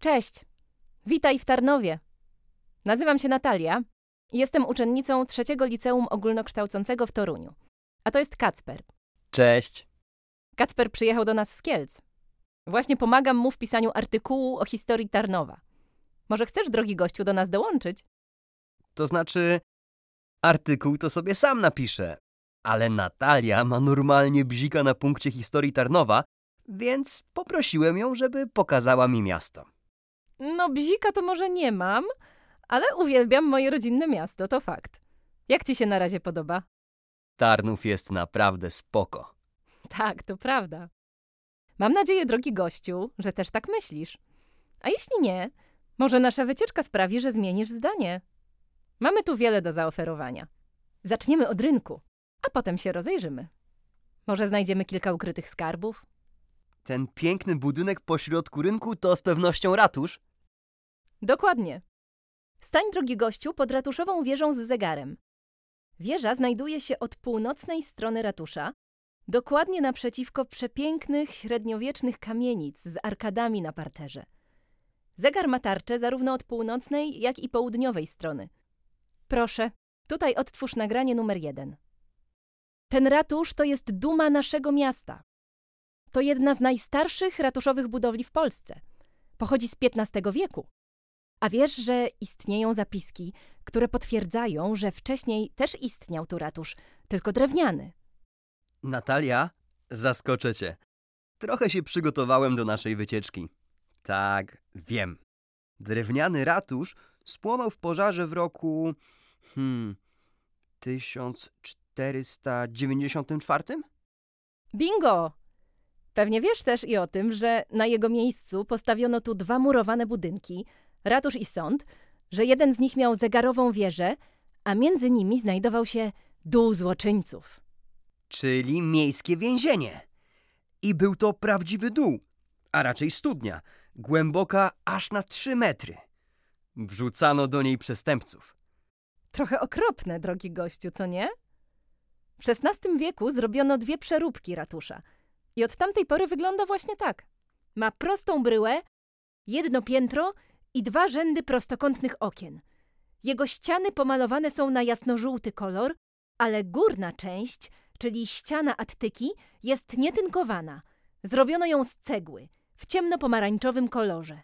Cześć, witaj w Tarnowie. Nazywam się Natalia i jestem uczennicą 3. Liceum Ogólnokształcącego w Toruniu. A to jest Kacper. Cześć. Kacper przyjechał do nas z Kielc. Właśnie pomagam mu w pisaniu artykułu o historii Tarnowa. Może chcesz, drogi gościu, do nas dołączyć? To znaczy, artykuł to sobie sam napiszę, ale Natalia ma normalnie bzika na punkcie historii Tarnowa, więc poprosiłem ją, żeby pokazała mi miasto. No, bzika to może nie mam, ale uwielbiam moje rodzinne miasto, to fakt. Jak ci się na razie podoba? Tarnów jest naprawdę spoko. Tak, to prawda. Mam nadzieję, drogi gościu, że też tak myślisz. A jeśli nie, może nasza wycieczka sprawi, że zmienisz zdanie. Mamy tu wiele do zaoferowania. Zaczniemy od rynku, a potem się rozejrzymy. Może znajdziemy kilka ukrytych skarbów? Ten piękny budynek pośrodku rynku to z pewnością ratusz. Dokładnie. Stań, drogi gościu, pod ratuszową wieżą z zegarem. Wieża znajduje się od północnej strony ratusza, dokładnie naprzeciwko przepięknych, średniowiecznych kamienic z arkadami na parterze. Zegar ma tarczę zarówno od północnej, jak i południowej strony. Proszę, tutaj odtwórz nagranie numer 1. Ten ratusz to jest duma naszego miasta. To jedna z najstarszych ratuszowych budowli w Polsce. Pochodzi z XV wieku. A wiesz, że istnieją zapiski, które potwierdzają, że wcześniej też istniał tu ratusz, tylko drewniany. Natalia, zaskoczę cię. Trochę się przygotowałem do naszej wycieczki. Tak, wiem. Drewniany ratusz spłonął w pożarze w roku... 1494? Bingo! Pewnie wiesz też i o tym, że na jego miejscu postawiono tu 2 murowane budynki, ratusz i sąd, że jeden z nich miał zegarową wieżę, a między nimi znajdował się dół złoczyńców. Czyli miejskie więzienie. I był to prawdziwy dół, a raczej studnia, głęboka aż na 3 metry. Wrzucano do niej przestępców. Trochę okropne, drogi gościu, co nie? W XVI wieku zrobiono 2 przeróbki ratusza i od tamtej pory wygląda właśnie tak. Ma prostą bryłę, 1 piętro i 2 rzędy prostokątnych okien. Jego ściany pomalowane są na jasnożółty kolor, ale górna część, czyli ściana attyki, jest nietynkowana. Zrobiono ją z cegły, w ciemnopomarańczowym kolorze.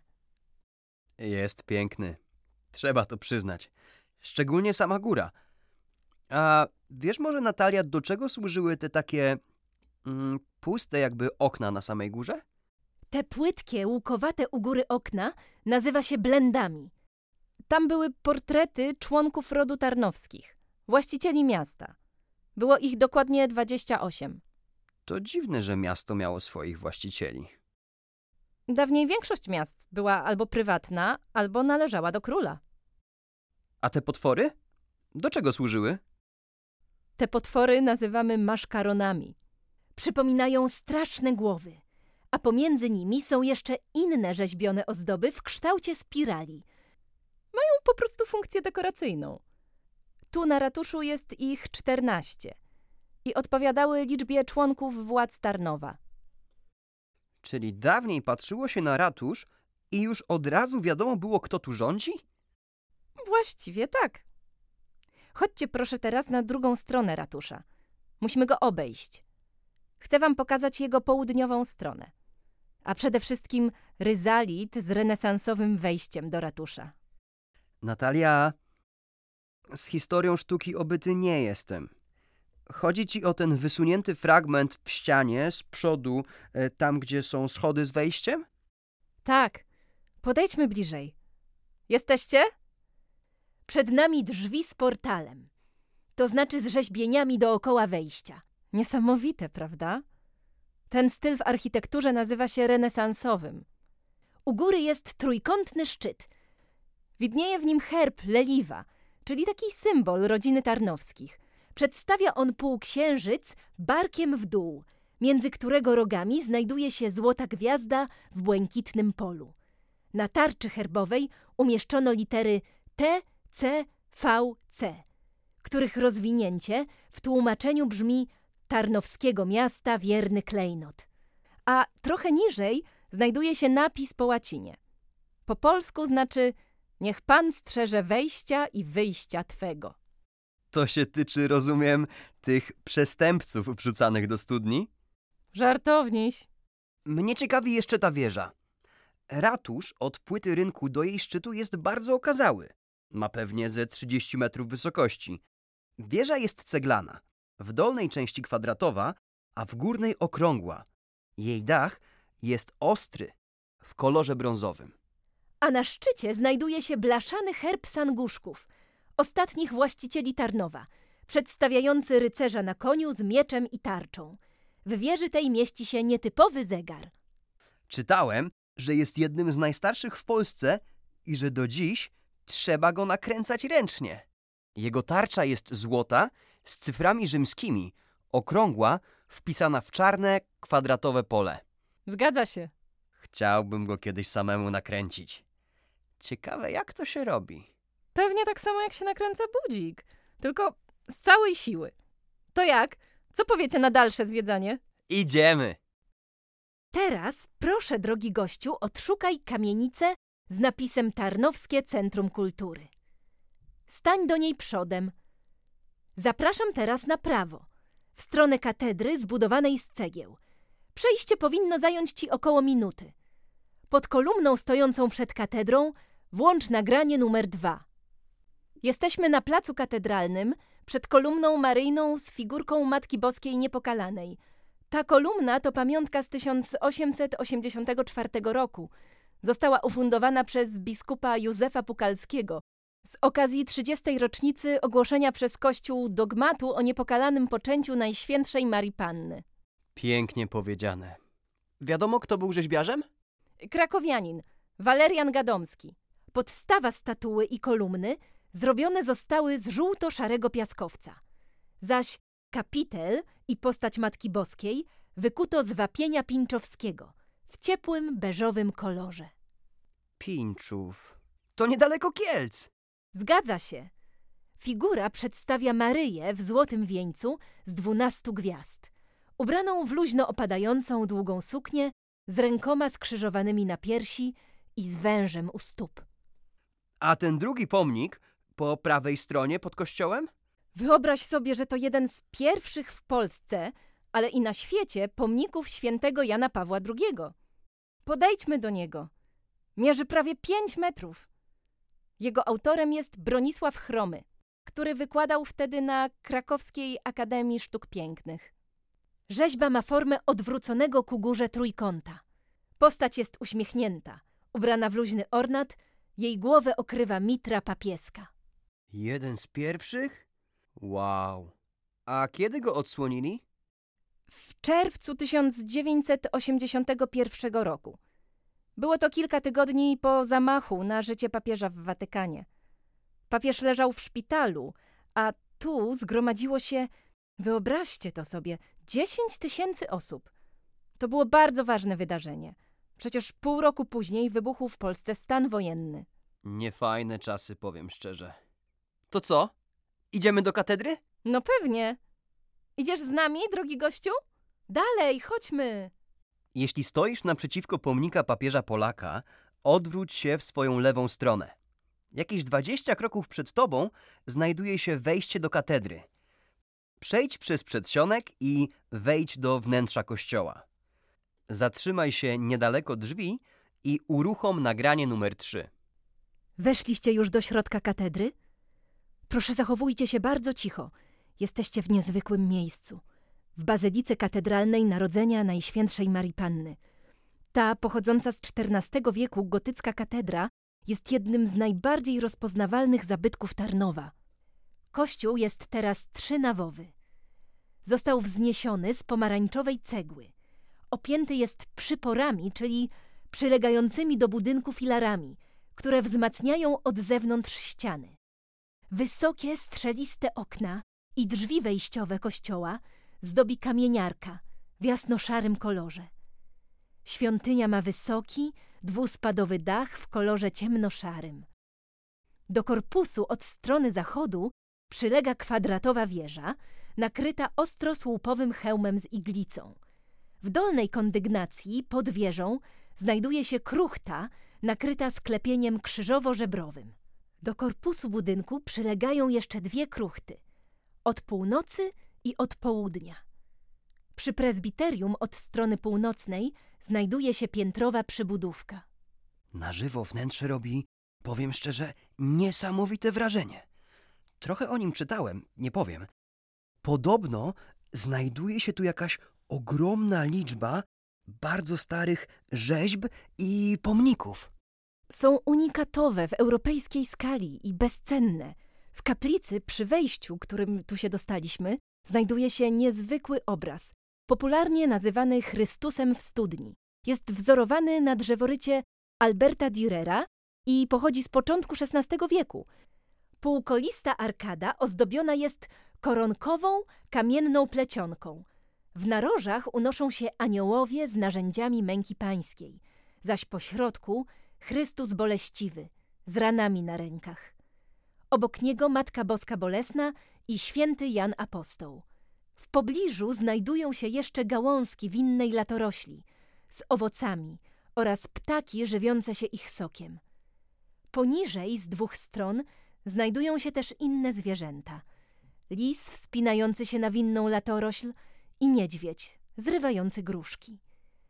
Jest piękny. Trzeba to przyznać. Szczególnie sama góra. A wiesz może, Natalia, do czego służyły te takie puste jakby okna na samej górze? Te płytkie, łukowate u góry okna nazywa się blendami. Tam były portrety członków rodu Tarnowskich, właścicieli miasta. Było ich dokładnie 28. To dziwne, że miasto miało swoich właścicieli. Dawniej większość miast była albo prywatna, albo należała do króla. A te potwory? Do czego służyły? Te potwory nazywamy maszkaronami. Przypominają straszne głowy, a pomiędzy nimi są jeszcze inne rzeźbione ozdoby w kształcie spirali. Mają po prostu funkcję dekoracyjną. Tu na ratuszu jest ich 14 i odpowiadały liczbie członków władz Tarnowa. Czyli dawniej patrzyło się na ratusz i już od razu wiadomo było, kto tu rządzi? Właściwie tak. Chodźcie proszę teraz na drugą stronę ratusza. Musimy go obejść. Chcę wam pokazać jego południową stronę. A przede wszystkim ryzalit z renesansowym wejściem do ratusza. Natalia, z historią sztuki obyty nie jestem. Chodzi ci o ten wysunięty fragment w ścianie z przodu, tam gdzie są schody z wejściem? Tak, podejdźmy bliżej. Jesteście? Przed nami drzwi z portalem. To znaczy z rzeźbieniami dookoła wejścia. Niesamowite, prawda? Ten styl w architekturze nazywa się renesansowym. U góry jest trójkątny szczyt. Widnieje w nim herb Leliwa, czyli taki symbol rodziny Tarnowskich. Przedstawia on półksiężyc barkiem w dół, między którego rogami znajduje się złota gwiazda w błękitnym polu. Na tarczy herbowej umieszczono litery T, C, V, C, których rozwinięcie w tłumaczeniu brzmi Tarnowskiego miasta wierny klejnot. A trochę niżej znajduje się napis po łacinie. Po polsku znaczy niech Pan strzeże wejścia i wyjścia Twego. To się tyczy, rozumiem, tych przestępców wrzucanych do studni? Żartowniś. Mnie ciekawi jeszcze ta wieża. Ratusz od płyty rynku do jej szczytu jest bardzo okazały. Ma pewnie ze 30 metrów wysokości. Wieża jest ceglana, w dolnej części kwadratowa, a w górnej okrągła. Jej dach jest ostry, w kolorze brązowym. A na szczycie znajduje się blaszany herb Sanguszków, ostatnich właścicieli Tarnowa, przedstawiający rycerza na koniu z mieczem i tarczą. W wieży tej mieści się nietypowy zegar. Czytałem, że jest jednym z najstarszych w Polsce i że do dziś trzeba go nakręcać ręcznie. Jego tarcza jest złota, z cyframi rzymskimi, okrągła, wpisana w czarne, kwadratowe pole. Zgadza się. Chciałbym go kiedyś samemu nakręcić. Ciekawe, jak to się robi. Pewnie tak samo jak się nakręca budzik, tylko z całej siły. To jak? Co powiecie na dalsze zwiedzanie? Idziemy! Teraz proszę, drogi gościu, odszukaj kamienicę z napisem Tarnowskie Centrum Kultury. Stań do niej przodem. Zapraszam teraz na prawo, w stronę katedry zbudowanej z cegieł. Przejście powinno zająć ci około minuty. Pod kolumną stojącą przed katedrą włącz nagranie numer 2. Jesteśmy na placu katedralnym, przed kolumną maryjną z figurką Matki Boskiej Niepokalanej. Ta kolumna to pamiątka z 1884 roku. Została ufundowana przez biskupa Józefa Pukalskiego z okazji 30. rocznicy ogłoszenia przez Kościół dogmatu o niepokalanym poczęciu Najświętszej Marii Panny. Pięknie powiedziane. Wiadomo, kto był rzeźbiarzem? Krakowianin, Walerian Gadomski. Podstawa statuły i kolumny zrobione zostały z żółto-szarego piaskowca. Zaś kapitel i postać Matki Boskiej wykuto z wapienia pinczowskiego w ciepłym, beżowym kolorze. Pinczów. To niedaleko Kielc. Zgadza się. Figura przedstawia Maryję w złotym wieńcu z 12 gwiazd, ubraną w luźno opadającą długą suknię z rękoma skrzyżowanymi na piersi i z wężem u stóp. A ten drugi pomnik po prawej stronie pod kościołem? Wyobraź sobie, że to jeden z pierwszych w Polsce, ale i na świecie pomników świętego Jana Pawła II. Podejdźmy do niego. Mierzy prawie 5 metrów. Jego autorem jest Bronisław Chromy, który wykładał wtedy na Krakowskiej Akademii Sztuk Pięknych. Rzeźba ma formę odwróconego ku górze trójkąta. Postać jest uśmiechnięta, ubrana w luźny ornat, jej głowę okrywa mitra papieska. Jeden z pierwszych? Wow. A kiedy go odsłonili? W czerwcu 1981 roku. Było to kilka tygodni po zamachu na życie papieża w Watykanie. Papież leżał w szpitalu, a tu zgromadziło się, wyobraźcie to sobie, 10 000 osób. To było bardzo ważne wydarzenie. Przecież pół roku później wybuchł w Polsce stan wojenny. Niefajne czasy, powiem szczerze. To co? Idziemy do katedry? No pewnie. Idziesz z nami, drogi gościu? Dalej, chodźmy. Jeśli stoisz naprzeciwko pomnika papieża Polaka, odwróć się w swoją lewą stronę. Jakieś 20 kroków przed tobą znajduje się wejście do katedry. Przejdź przez przedsionek i wejdź do wnętrza kościoła. Zatrzymaj się niedaleko drzwi i uruchom nagranie numer 3. Weszliście już do środka katedry? Proszę, zachowujcie się bardzo cicho. Jesteście w niezwykłym miejscu. W Bazylice Katedralnej Narodzenia Najświętszej Marii Panny. Ta, pochodząca z XIV wieku gotycka katedra, jest jednym z najbardziej rozpoznawalnych zabytków Tarnowa. Kościół jest teraz 3-nawowy. Został wzniesiony z pomarańczowej cegły. Opięty jest przyporami, czyli przylegającymi do budynku filarami, które wzmacniają od zewnątrz ściany. Wysokie, strzeliste okna i drzwi wejściowe kościoła zdobi kamieniarka w jasno-szarym kolorze. Świątynia ma wysoki, dwuspadowy dach w kolorze ciemnoszarym. Do korpusu od strony zachodu przylega kwadratowa wieża, nakryta ostrosłupowym hełmem z iglicą. W dolnej kondygnacji, pod wieżą, znajduje się kruchta nakryta sklepieniem krzyżowo-żebrowym. Do korpusu budynku przylegają jeszcze 2 kruchty. Od północy i od południa. Przy prezbiterium od strony północnej znajduje się piętrowa przybudówka. Na żywo wnętrze robi, powiem szczerze, niesamowite wrażenie. Trochę o nim czytałem, nie powiem. Podobno znajduje się tu jakaś ogromna liczba bardzo starych rzeźb i pomników. Są unikatowe w europejskiej skali i bezcenne. W kaplicy przy wejściu, którym tu się dostaliśmy, znajduje się niezwykły obraz, popularnie nazywany Chrystusem w studni. Jest wzorowany na drzeworycie Alberta Dürera i pochodzi z początku XVI wieku. Półkolista arkada ozdobiona jest koronkową, kamienną plecionką. W narożach unoszą się aniołowie z narzędziami męki pańskiej, zaś pośrodku Chrystus boleściwy, z ranami na rękach. Obok niego Matka Boska Bolesna i święty Jan Apostoł. W pobliżu znajdują się jeszcze gałązki winnej latorośli z owocami oraz ptaki żywiące się ich sokiem. Poniżej z 2 stron znajdują się też inne zwierzęta. Lis wspinający się na winną latorośl i niedźwiedź zrywający gruszki.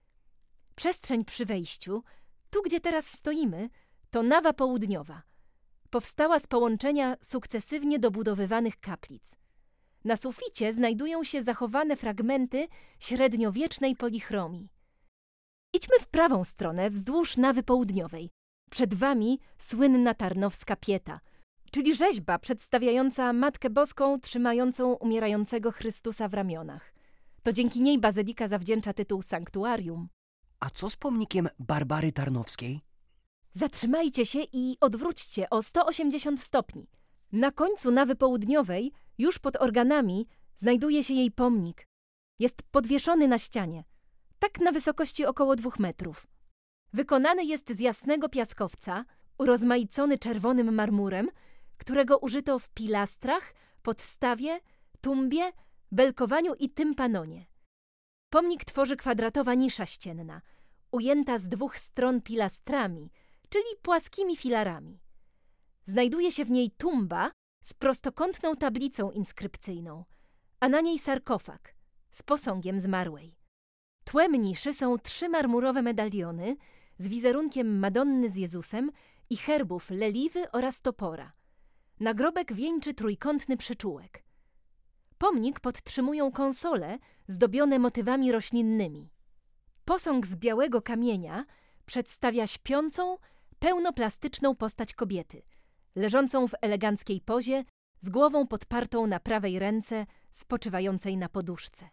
Przestrzeń przy wejściu, tu gdzie teraz stoimy, to nawa południowa. Powstała z połączenia sukcesywnie dobudowywanych kaplic. Na suficie znajdują się zachowane fragmenty średniowiecznej polichromii. Idźmy w prawą stronę wzdłuż nawy południowej. Przed wami słynna tarnowska pieta, czyli rzeźba przedstawiająca Matkę Boską trzymającą umierającego Chrystusa w ramionach. To dzięki niej bazylika zawdzięcza tytuł sanktuarium. A co z pomnikiem Barbary Tarnowskiej? Zatrzymajcie się i odwróćcie o 180 stopni. Na końcu nawy południowej, już pod organami, znajduje się jej pomnik. Jest podwieszony na ścianie, tak na wysokości około 2 metrów. Wykonany jest z jasnego piaskowca, urozmaicony czerwonym marmurem, którego użyto w pilastrach, podstawie, tumbie, belkowaniu i tympanonie. Pomnik tworzy kwadratowa nisza ścienna, ujęta z 2 stron pilastrami, czyli płaskimi filarami. Znajduje się w niej tumba z prostokątną tablicą inskrypcyjną, a na niej sarkofag z posągiem zmarłej. Tłem niszy są 3 marmurowe medaliony z wizerunkiem Madonny z Jezusem i herbów leliwy oraz topora. Nagrobek wieńczy trójkątny przyczółek. Pomnik podtrzymują konsole zdobione motywami roślinnymi. Posąg z białego kamienia przedstawia śpiącą, pełnoplastyczną postać kobiety, leżącą w eleganckiej pozie, z głową podpartą na prawej ręce, spoczywającej na poduszce.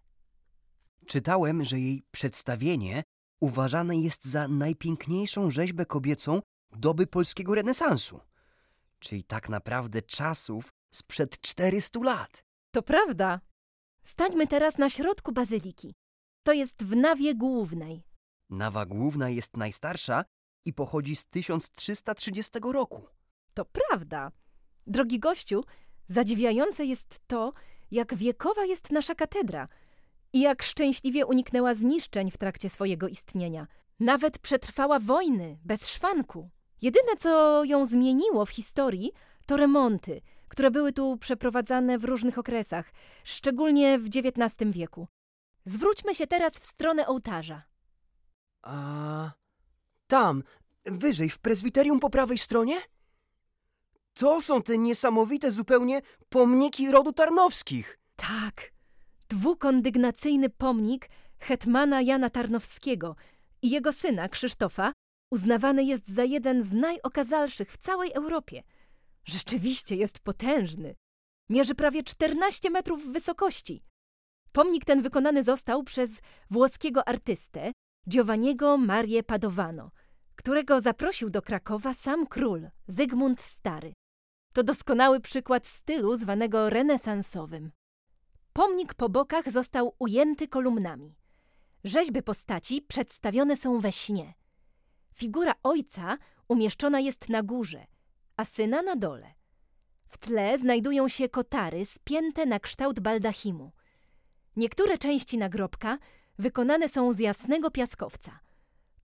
Czytałem, że jej przedstawienie uważane jest za najpiękniejszą rzeźbę kobiecą doby polskiego renesansu, czyli tak naprawdę czasów sprzed 400 lat. To prawda. Stańmy teraz na środku bazyliki. To jest w nawie głównej. Nawa główna jest najstarsza i pochodzi z 1330 roku. To prawda. Drogi gościu, zadziwiające jest to, jak wiekowa jest nasza katedra i jak szczęśliwie uniknęła zniszczeń w trakcie swojego istnienia. Nawet przetrwała wojny bez szwanku. Jedyne, co ją zmieniło w historii, to remonty, które były tu przeprowadzane w różnych okresach, szczególnie w XIX wieku. Zwróćmy się teraz w stronę ołtarza. A tam, wyżej, w prezbiterium po prawej stronie? To są te niesamowite zupełnie pomniki rodu Tarnowskich. Tak, 2-kondygnacyjny pomnik hetmana Jana Tarnowskiego i jego syna Krzysztofa uznawany jest za jeden z najokazalszych w całej Europie. Rzeczywiście jest potężny. Mierzy prawie 14 metrów wysokości. Pomnik ten wykonany został przez włoskiego artystę Giovanniego Marię Padovano, którego zaprosił do Krakowa sam król Zygmunt Stary. To doskonały przykład stylu zwanego renesansowym. Pomnik po bokach został ujęty kolumnami. Rzeźby postaci przedstawione są we śnie. Figura ojca umieszczona jest na górze, a syna na dole. W tle znajdują się kotary spięte na kształt baldachimu. Niektóre części nagrobka wykonane są z jasnego piaskowca.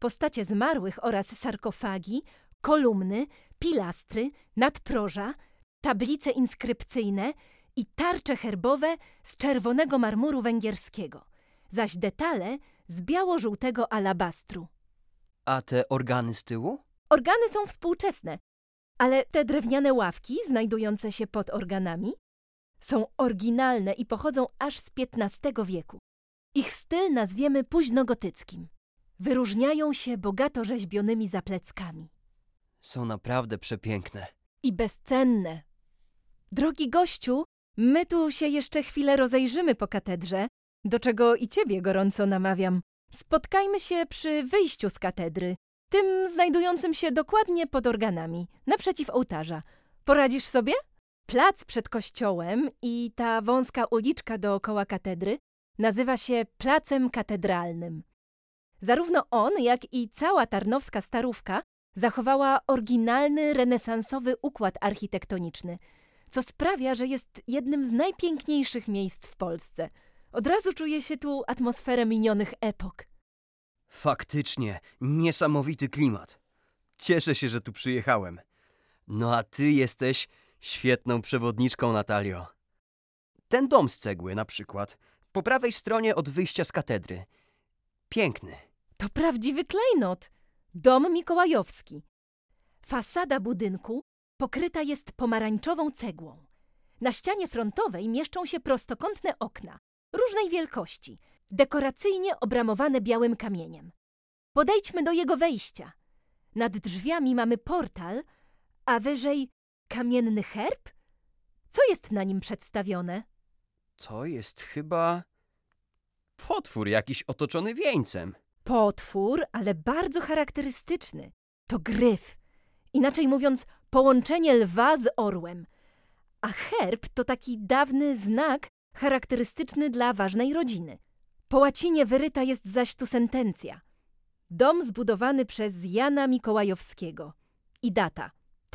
postacie zmarłych oraz sarkofagi, kolumny, pilastry, nadproża, tablice inskrypcyjne i tarcze herbowe z czerwonego marmuru węgierskiego, zaś detale z biało-żółtego alabastru. A te organy z tyłu? Organy są współczesne, ale te drewniane ławki znajdujące się pod organami są oryginalne i pochodzą aż z XV wieku. Ich styl nazwiemy późnogotyckim. Wyróżniają się bogato rzeźbionymi zapleckami. Są naprawdę przepiękne. I bezcenne. Drogi gościu, my tu się jeszcze chwilę rozejrzymy po katedrze, do czego i ciebie gorąco namawiam. Spotkajmy się przy wyjściu z katedry, tym znajdującym się dokładnie pod organami, naprzeciw ołtarza. Poradzisz sobie? Plac przed kościołem i ta wąska uliczka dookoła katedry nazywa się Placem Katedralnym. Zarówno on, jak i cała tarnowska Starówka zachowała oryginalny, renesansowy układ architektoniczny, co sprawia, że jest jednym z najpiękniejszych miejsc w Polsce. Od razu czuje się tu atmosferę minionych epok. Faktycznie, niesamowity klimat. Cieszę się, że tu przyjechałem. No a ty jesteś świetną przewodniczką, Natalio. Ten dom z cegły na przykład, po prawej stronie od wyjścia z katedry. Piękny. To prawdziwy klejnot. Dom mikołajowski. Fasada budynku pokryta jest pomarańczową cegłą. Na ścianie frontowej mieszczą się prostokątne okna, różnej wielkości, dekoracyjnie obramowane białym kamieniem. Podejdźmy do jego wejścia. Nad drzwiami mamy portal, a wyżej kamienny herb? Co jest na nim przedstawione? To jest chyba potwór jakiś otoczony wieńcem. Potwór, ale bardzo charakterystyczny. To gryf. Inaczej mówiąc, połączenie lwa z orłem. A herb to taki dawny znak charakterystyczny dla ważnej rodziny. Po łacinie wyryta jest zaś tu sentencja. Dom zbudowany przez Jana Mikołajowskiego. I data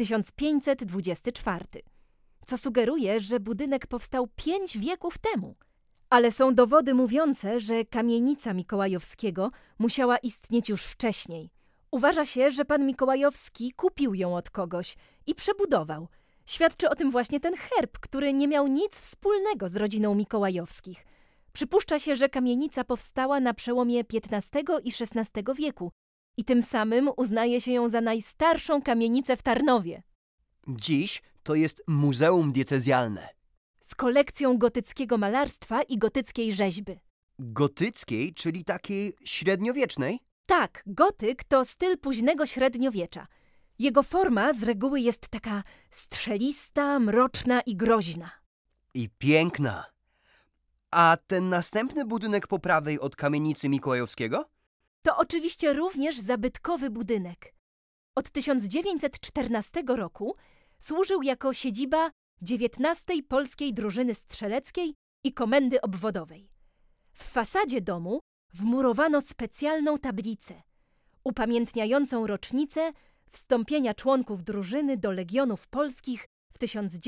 1524. Co sugeruje, że budynek powstał 5 wieków temu. Ale są dowody mówiące, że kamienica Mikołajowskiego musiała istnieć już wcześniej. Uważa się, że pan Mikołajowski kupił ją od kogoś i przebudował. Świadczy o tym właśnie ten herb, który nie miał nic wspólnego z rodziną Mikołajowskich. Przypuszcza się, że kamienica powstała na przełomie XV i XVI wieku i tym samym uznaje się ją za najstarszą kamienicę w Tarnowie. Dziś to jest muzeum diecezjalne. Z kolekcją gotyckiego malarstwa i gotyckiej rzeźby. Gotyckiej, czyli takiej średniowiecznej? Tak, gotyk to styl późnego średniowiecza. Jego forma z reguły jest taka strzelista, mroczna i groźna. I piękna. A ten następny budynek po prawej od kamienicy Mikołajowskiego? To oczywiście również zabytkowy budynek. Od 1914 roku służył jako siedziba XIX Polskiej Drużyny Strzeleckiej i Komendy Obwodowej. W fasadzie domu wmurowano specjalną tablicę upamiętniającą rocznicę wstąpienia członków drużyny do Legionów Polskich w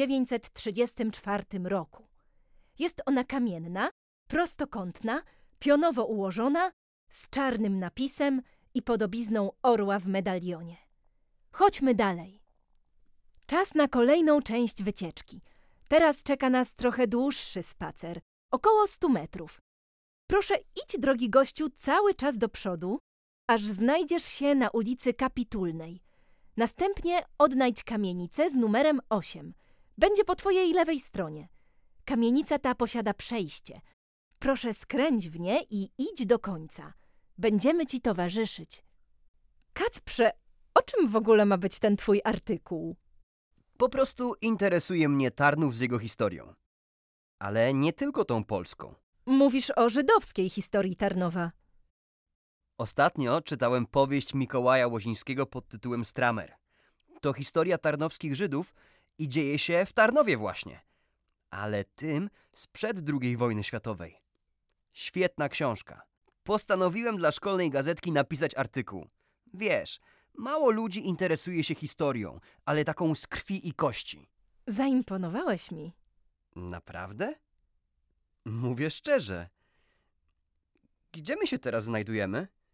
1934 roku. Jest ona kamienna, prostokątna, pionowo ułożona, z czarnym napisem i podobizną orła w medalionie. Chodźmy dalej. Czas na kolejną część wycieczki. Teraz czeka nas trochę dłuższy spacer, około 100 metrów. Proszę, idź, drogi gościu, cały czas do przodu, aż znajdziesz się na ulicy Kapitulnej. Następnie odnajdź kamienicę z numerem 8. Będzie po twojej lewej stronie. Kamienica ta posiada przejście. Proszę, skręć w nie i idź do końca. Będziemy ci towarzyszyć. Kacprze, o czym w ogóle ma być ten twój artykuł? Po prostu interesuje mnie Tarnów z jego historią. Ale nie tylko tą polską. Mówisz o żydowskiej historii Tarnowa. Ostatnio czytałem powieść Mikołaja Łozińskiego pod tytułem Stramer. To historia tarnowskich Żydów i dzieje się w Tarnowie właśnie. Ale tym sprzed II wojny światowej. Świetna książka. Postanowiłem dla szkolnej gazetki napisać artykuł. Wiesz, mało ludzi interesuje się historią, ale taką z krwi i kości. Zaimponowałeś mi. Naprawdę? Mówię szczerze. Gdzie my się teraz znajdujemy?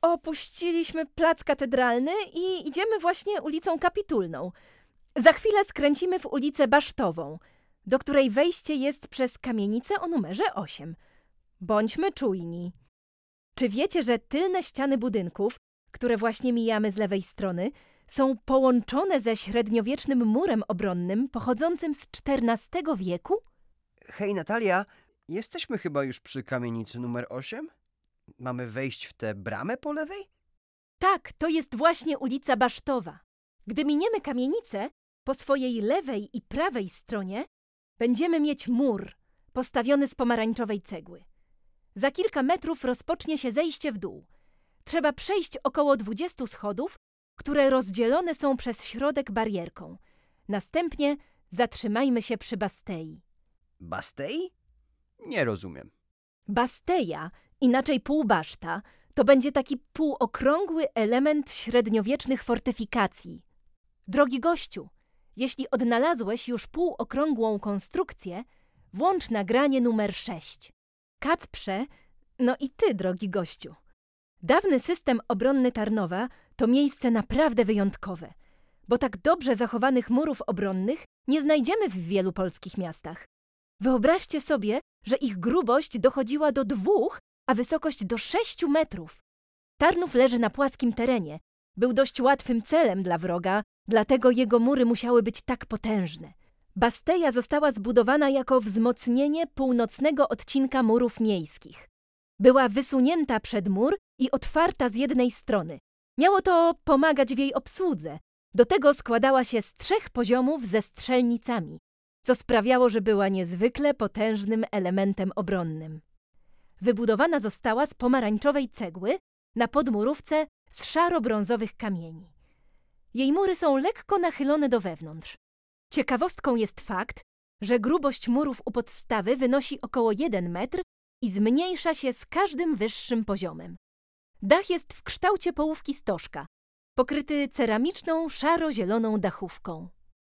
Opuściliśmy plac Katedralny i idziemy właśnie ulicą Kapitulną. Za chwilę skręcimy w ulicę Basztową, do której wejście jest przez kamienicę o numerze 8. Bądźmy czujni. Czy wiecie, że tylne ściany budynków, które właśnie mijamy z lewej strony, są połączone ze średniowiecznym murem obronnym pochodzącym z XIV wieku? Hej, Natalia, jesteśmy chyba już przy kamienicy numer 8? Mamy wejść w tę bramę po lewej? Tak, to jest właśnie ulica Basztowa. Gdy miniemy kamienicę, po swojej lewej i prawej stronie będziemy mieć mur postawiony z pomarańczowej cegły. Za kilka metrów rozpocznie się zejście w dół. Trzeba przejść około 20 schodów, które rozdzielone są przez środek barierką. Następnie zatrzymajmy się przy Bastei. Bastei? Nie rozumiem. Basteja, inaczej półbaszta, to będzie taki półokrągły element średniowiecznych fortyfikacji. Drogi gościu, jeśli odnalazłeś już półokrągłą konstrukcję, włącz nagranie numer 6. Kacprze, no i ty, drogi gościu. Dawny system obronny Tarnowa to miejsce naprawdę wyjątkowe, bo tak dobrze zachowanych murów obronnych nie znajdziemy w wielu polskich miastach. Wyobraźcie sobie, że ich grubość dochodziła do 2, a wysokość do 6 metrów. Tarnów leży na płaskim terenie. Był dość łatwym celem dla wroga, dlatego jego mury musiały być tak potężne. Basteja została zbudowana jako wzmocnienie północnego odcinka murów miejskich. Była wysunięta przed mur i otwarta z jednej strony. Miało to pomagać w jej obsłudze. Do tego składała się z 3 poziomów ze strzelnicami, co sprawiało, że była niezwykle potężnym elementem obronnym. Wybudowana została z pomarańczowej cegły na podmurówce z szaro-brązowych kamieni. Jej mury są lekko nachylone do wewnątrz. Ciekawostką jest fakt, że grubość murów u podstawy wynosi około 1 metr i zmniejsza się z każdym wyższym poziomem. Dach jest w kształcie połówki stożka, pokryty ceramiczną, szaro-zieloną dachówką.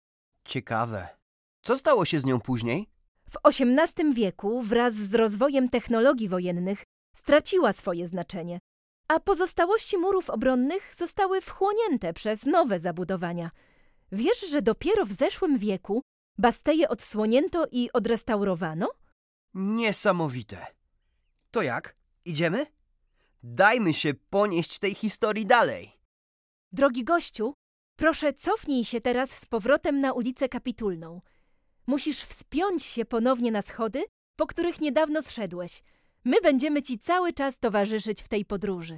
Ciekawe. Co stało się z nią później? W XVIII wieku wraz z rozwojem technologii wojennych straciła swoje znaczenie, a pozostałości murów obronnych zostały wchłonięte przez nowe zabudowania. Wiesz, że dopiero w zeszłym wieku Basteję odsłonięto i odrestaurowano? Niesamowite. To jak? Idziemy? Dajmy się ponieść tej historii dalej. Drogi gościu, proszę cofnij się teraz z powrotem na ulicę Kapitulną. Musisz wspiąć się ponownie na schody, po których niedawno zszedłeś. My będziemy ci cały czas towarzyszyć w tej podróży.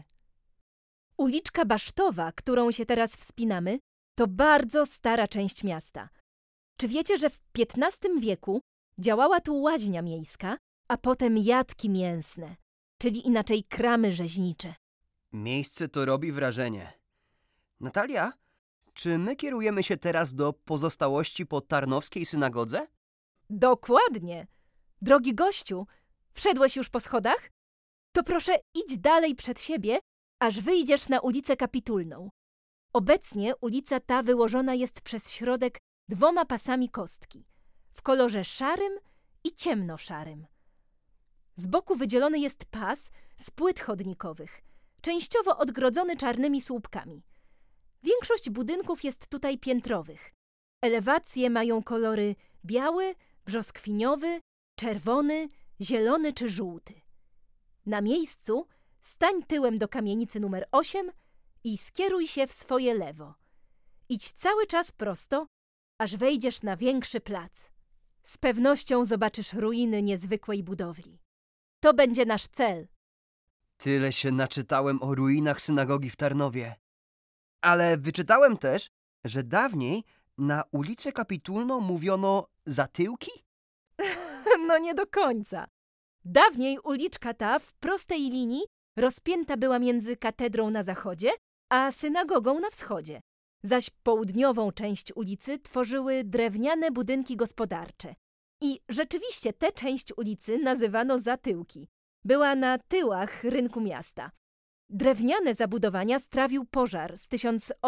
Uliczka Basztowa, którą się teraz wspinamy, to bardzo stara część miasta. Czy wiecie, że w XV wieku działała tu łaźnia miejska, a potem jatki mięsne, czyli inaczej kramy rzeźnicze? Miejsce to robi wrażenie. Natalia, czy my kierujemy się teraz do pozostałości po Tarnowskiej synagodze? Dokładnie. Drogi gościu, wszedłeś już po schodach? To proszę idź dalej przed siebie, aż wyjdziesz na ulicę Kapitulną. Obecnie ulica ta wyłożona jest przez środek 2 pasami kostki, w kolorze szarym i ciemnoszarym. Z boku wydzielony jest pas z płyt chodnikowych, częściowo odgrodzony czarnymi słupkami. Większość budynków jest tutaj piętrowych. Elewacje mają kolory biały, brzoskwiniowy, czerwony, zielony czy żółty. Na miejscu stań tyłem do kamienicy numer 8 i skieruj się w swoje lewo. Idź cały czas prosto, aż wejdziesz na większy plac. Z pewnością zobaczysz ruiny niezwykłej budowli. To będzie nasz cel. Tyle się naczytałem o ruinach synagogi w Tarnowie. Ale wyczytałem też, że dawniej na ulicę Kapitulną mówiono zatyłki? No nie do końca. Dawniej uliczka ta w prostej linii rozpięta była między katedrą na zachodzie, a synagogą na wschodzie. Zaś południową część ulicy tworzyły drewniane budynki gospodarcze. I rzeczywiście tę część ulicy nazywano zatyłki. Była na tyłach rynku miasta. Drewniane zabudowania strawił pożar z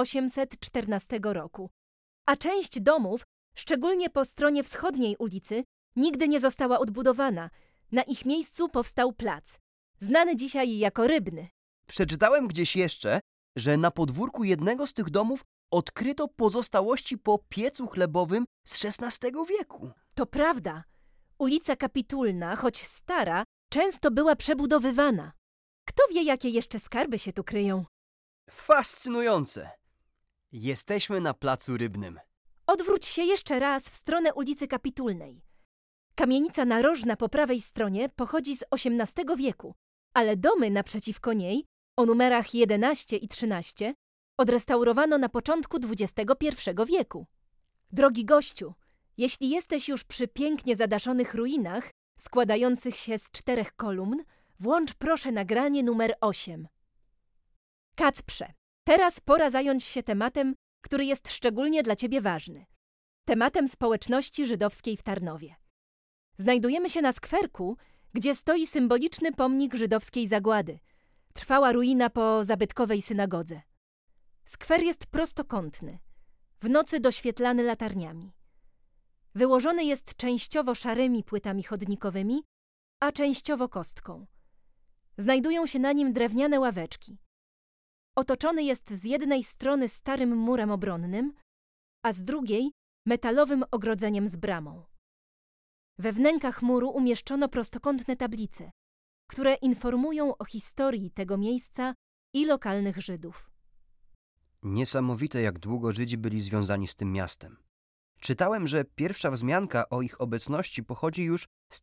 1814 roku, a część domów, szczególnie po stronie wschodniej ulicy, nigdy nie została odbudowana. Na ich miejscu powstał plac, znany dzisiaj jako Rybny. Przeczytałem gdzieś jeszcze, że na podwórku jednego z tych domów odkryto pozostałości po piecu chlebowym z XVI wieku. To prawda. Ulica Kapitulna, choć stara, często była przebudowywana. Kto wie, jakie jeszcze skarby się tu kryją? Fascynujące. Jesteśmy na placu Rybnym. Odwróć się jeszcze raz w stronę ulicy Kapitulnej. Kamienica narożna po prawej stronie pochodzi z XVIII wieku, ale domy naprzeciwko niej, o numerach 11 i 13, odrestaurowano na początku XXI wieku. Drogi gościu, jeśli jesteś już przy pięknie zadaszonych ruinach, składających się z 4 kolumn, włącz proszę nagranie numer 8. Kacprze, teraz pora zająć się tematem, który jest szczególnie dla ciebie ważny. Tematem społeczności żydowskiej w Tarnowie. Znajdujemy się na skwerku, gdzie stoi symboliczny pomnik żydowskiej zagłady. Trwała ruina po zabytkowej synagodze. Skwer jest prostokątny, w nocy doświetlany latarniami. Wyłożony jest częściowo szarymi płytami chodnikowymi, a częściowo kostką. Znajdują się na nim drewniane ławeczki. Otoczony jest z jednej strony starym murem obronnym, a z drugiej metalowym ogrodzeniem z bramą. We wnękach muru umieszczono prostokątne tablice, które informują o historii tego miejsca i lokalnych Żydów. Niesamowite, jak długo Żydzi byli związani z tym miastem. Czytałem, że pierwsza wzmianka o ich obecności pochodzi już z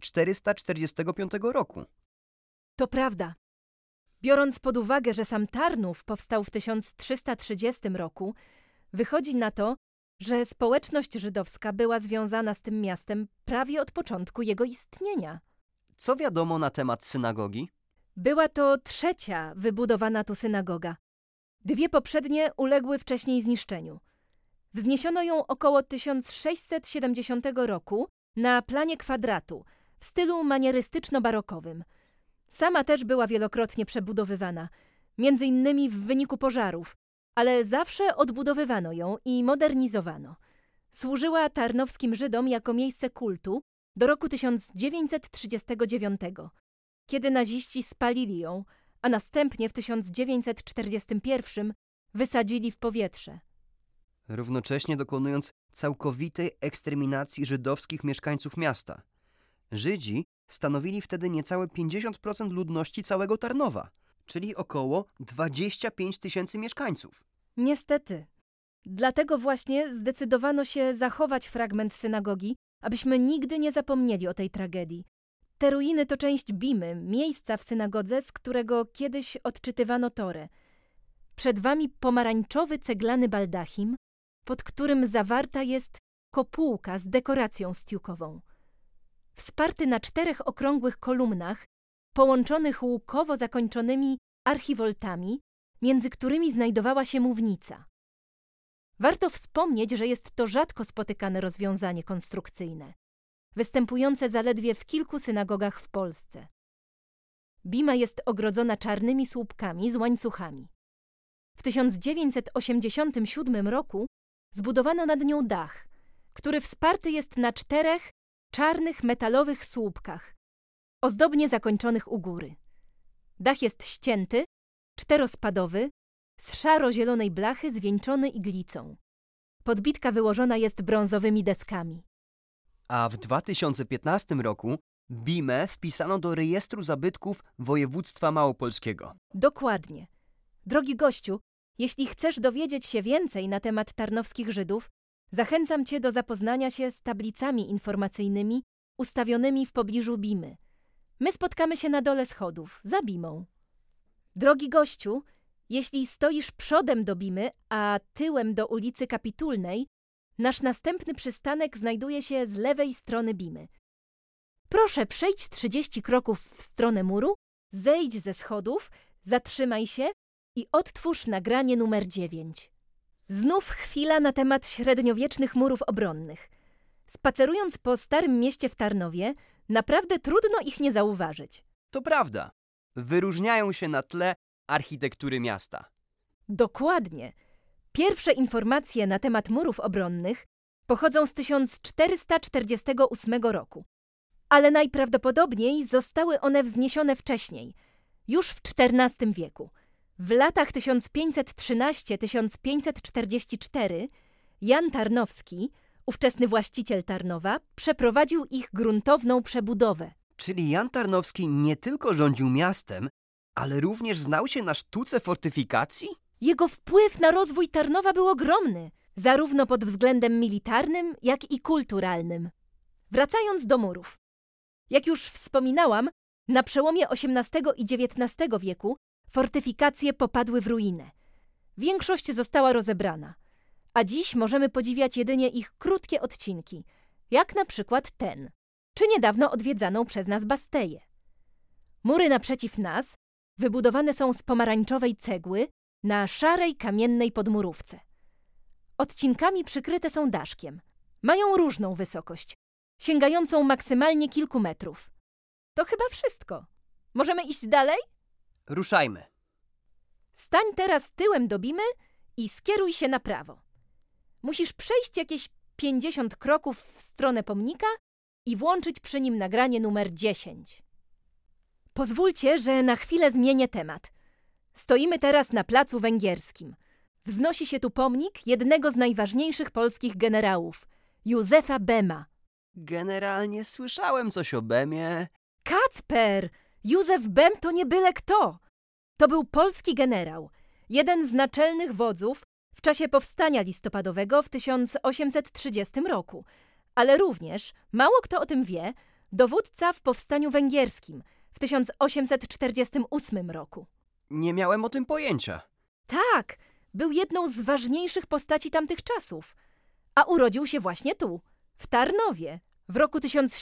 1445 roku. To prawda. Biorąc pod uwagę, że sam Tarnów powstał w 1330 roku, wychodzi na to, że społeczność żydowska była związana z tym miastem prawie od początku jego istnienia. Co wiadomo na temat synagogi? Była to 3. wybudowana tu synagoga. 2 poprzednie uległy wcześniej zniszczeniu. Wzniesiono ją około 1670 roku na planie kwadratu w stylu manierystyczno-barokowym. Sama też była wielokrotnie przebudowywana, między innymi w wyniku pożarów, ale zawsze odbudowywano ją i modernizowano. Służyła tarnowskim Żydom jako miejsce kultu do roku 1939, kiedy naziści spalili ją, a następnie w 1941 wysadzili w powietrze. Równocześnie dokonując całkowitej eksterminacji żydowskich mieszkańców miasta. Żydzi stanowili wtedy niecałe 50% ludności całego Tarnowa, czyli około 25 000 mieszkańców. Niestety. Dlatego właśnie zdecydowano się zachować fragment synagogi, abyśmy nigdy nie zapomnieli o tej tragedii. Te ruiny to część Bimy, miejsca w synagodze, z którego kiedyś odczytywano Torę. Przed wami pomarańczowy ceglany baldachim, pod którym zawarta jest kopułka z dekoracją stiukową. Wsparty na 4 okrągłych kolumnach, połączonych łukowo zakończonymi archivoltami, między którymi znajdowała się mównica. Warto wspomnieć, że jest to rzadko spotykane rozwiązanie konstrukcyjne, występujące zaledwie w kilku synagogach w Polsce. Bima jest ogrodzona czarnymi słupkami z łańcuchami. W 1987 roku zbudowano nad nią dach, który wsparty jest na 4 czarnych metalowych słupkach, ozdobnie zakończonych u góry. Dach jest ścięty, 4-spadowy, z szaro-zielonej blachy zwieńczony iglicą. Podbitka wyłożona jest brązowymi deskami. A w 2015 roku Bimę wpisano do rejestru zabytków województwa małopolskiego. Dokładnie. Drogi gościu, jeśli chcesz dowiedzieć się więcej na temat tarnowskich Żydów, zachęcam cię do zapoznania się z tablicami informacyjnymi ustawionymi w pobliżu Bimy. My spotkamy się na dole schodów, za Bimą. Drogi gościu, jeśli stoisz przodem do Bimy, a tyłem do ulicy Kapitulnej, nasz następny przystanek znajduje się z lewej strony Bimy. Proszę, przejdź 30 kroków w stronę muru, zejdź ze schodów, zatrzymaj się i odtwórz nagranie numer 9. Znów chwila na temat średniowiecznych murów obronnych. Spacerując po Starym Mieście w Tarnowie, naprawdę trudno ich nie zauważyć. To prawda. Wyróżniają się na tle architektury miasta. Dokładnie. Pierwsze informacje na temat murów obronnych pochodzą z 1448 roku, ale najprawdopodobniej zostały one wzniesione wcześniej, Już w XIV wieku, w latach 1513–1544, Jan Tarnowski, ówczesny właściciel Tarnowa, przeprowadził ich gruntowną przebudowę. Czyli Jan Tarnowski nie tylko rządził miastem, ale również znał się na sztuce fortyfikacji? Jego wpływ na rozwój Tarnowa był ogromny, zarówno pod względem militarnym, jak i kulturalnym. Wracając do murów. Jak już wspominałam, na przełomie XVIII i XIX wieku fortyfikacje popadły w ruinę. Większość została rozebrana, a dziś możemy podziwiać jedynie ich krótkie odcinki, jak na przykład ten, czy niedawno odwiedzaną przez nas Basteję. Mury naprzeciw nas wybudowane są z pomarańczowej cegły na szarej kamiennej podmurówce. Odcinkami przykryte są daszkiem. Mają różną wysokość, sięgającą maksymalnie kilku metrów. To chyba wszystko. Możemy iść dalej? Ruszajmy. Stań teraz tyłem do Bimy i skieruj się na prawo. Musisz przejść jakieś 50 kroków w stronę pomnika i włączyć przy nim nagranie numer 10. Pozwólcie, że na chwilę zmienię temat. Stoimy teraz na Placu Węgierskim. Wznosi się tu pomnik jednego z najważniejszych polskich generałów, Józefa Bema. Generalnie słyszałem coś o Bemie. Kacper! Józef Bem to nie byle kto. To był polski generał, jeden z naczelnych wodzów w czasie powstania listopadowego w 1830 roku, ale również, mało kto o tym wie, dowódca w powstaniu węgierskim w 1848 roku. Nie miałem o tym pojęcia. Tak, był jedną z ważniejszych postaci tamtych czasów, a urodził się właśnie tu, w Tarnowie, w roku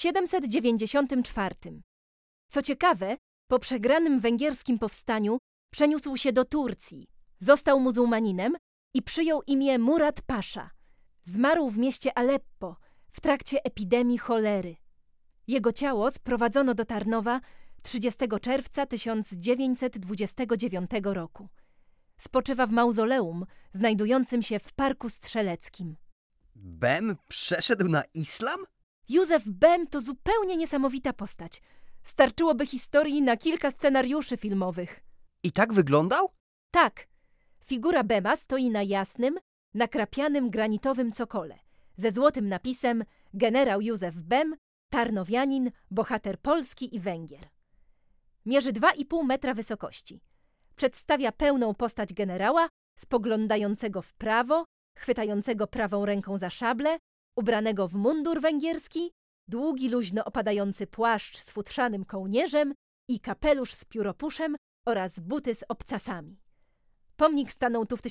1794. Co ciekawe, po przegranym węgierskim powstaniu przeniósł się do Turcji, został muzułmaninem i przyjął imię Murat Pasza. Zmarł w mieście Aleppo w trakcie epidemii cholery. Jego ciało sprowadzono do Tarnowa 30 czerwca 1929 roku. Spoczywa w mauzoleum znajdującym się w Parku Strzeleckim. Bem przeszedł na islam? Józef Bem to zupełnie niesamowita postać. Starczyłoby historii na kilka scenariuszy filmowych. I tak wyglądał? Tak. Figura Bema stoi na jasnym, nakrapianym granitowym cokole ze złotym napisem Generał Józef Bem, Tarnowianin, bohater Polski i Węgier. Mierzy 2,5 metra wysokości. Przedstawia pełną postać generała, spoglądającego w prawo, chwytającego prawą ręką za szablę, ubranego w mundur węgierski, długi luźno opadający płaszcz z futrzanym kołnierzem i kapelusz z pióropuszem oraz buty z obcasami. Pomnik stanął tu w